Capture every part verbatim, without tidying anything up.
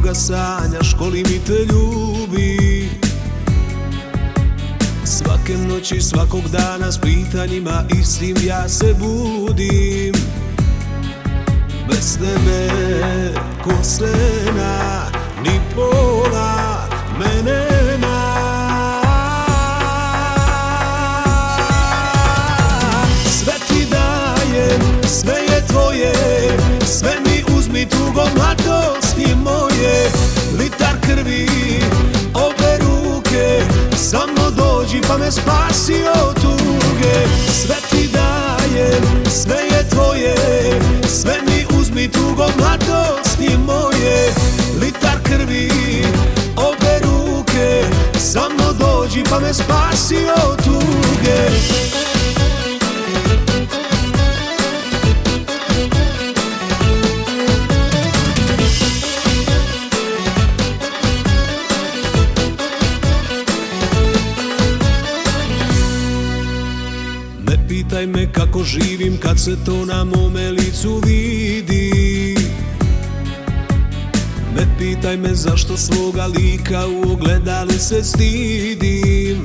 koga sanjaš, koliko mi te ljubi. Svake noći, svakog dana s pitanjima istim ja se budim. Bez tebe ko sena, ni pola me nema. Sve ti dajem, sve je tvoje, sve mi uzmi, tugo mladosti moje. Litar krvi, obe ruke, samo dođi pa me spasi od tuge. Sve ti dajem, sve je tvoje, sve mi uzmi, tugo mladosti moje. Litar krvi, obe ruke, samo dođi pa me spasi od tuge. Ne pitaj me kako živim kad se to na mome licu vidi. Ne pitaj me zašto svoga lika u ogledalu se stidim.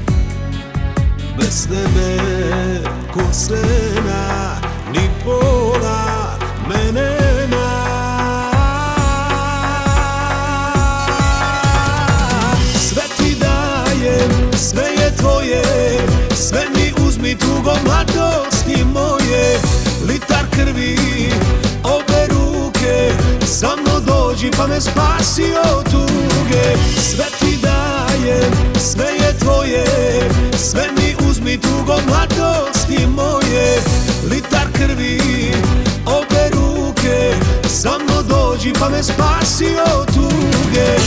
Bez tebe ko sena, ni pola me nema. Sve ti dajem, sve je tvoje, sve mi uzmi, tugo mladosti moje. Litar krvi, obe ruke, samo dođi pa me spasi od tuge. Sve ti dajem, sve je tvoje, sve mi uzmi, tugo mladosti moje. Litar krvi, obe ruke, samo dođi pa me spasi od tuge.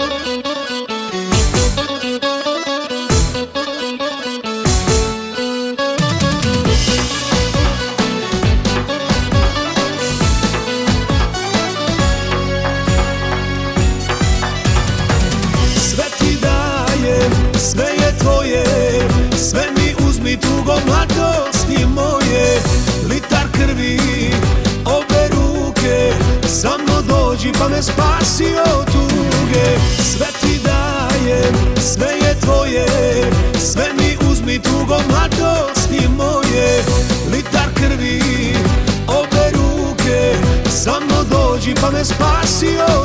Sve je tvoje, sve mi uzmi, tugo mladosti moje. Litar krvi, obe ruke, samo dođi pa me spasi od tuge. Sve ti dajem, sve je tvoje, sve mi uzmi, tugo mladosti moje. Litar krvi, obe ruke, samo dođi pa me spasi od tuge.